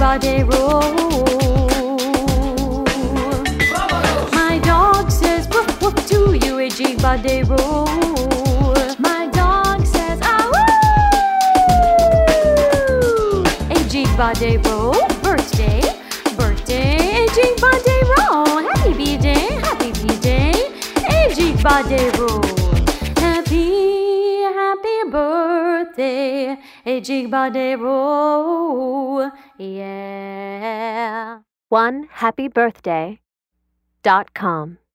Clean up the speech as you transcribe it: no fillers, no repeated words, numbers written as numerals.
Jig-ba-de-ro. My dog says woof woof to you, a jig-ba-de-ro. My dog says ah woo. A jig-ba-de-ro. Birthday, birthday, a jig-ba-de-ro. Happy B-day, happy B-day, a jig-ba-de-ro. Happy, happy birthday, a jig-ba-de-ro. Yeah. OneHappyBirthday.com